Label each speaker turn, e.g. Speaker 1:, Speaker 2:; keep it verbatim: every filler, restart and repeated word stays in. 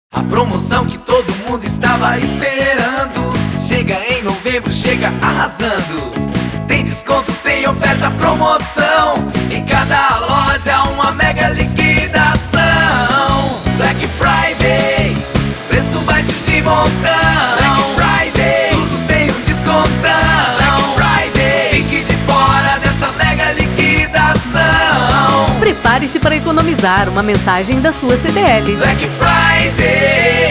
Speaker 1: A promoção que todo mundo estava esperando chega em novembro, chega arrasando. Tem desconto, tem oferta, promoção. Em cada loja uma mega liquidação. Black Friday, preço baixo de montão. Black Friday, tudo tem um descontão. Black Friday, fique de fora dessa mega liquidação.
Speaker 2: Prepare-se para economizar, uma mensagem da sua C D L.
Speaker 1: Black Friday.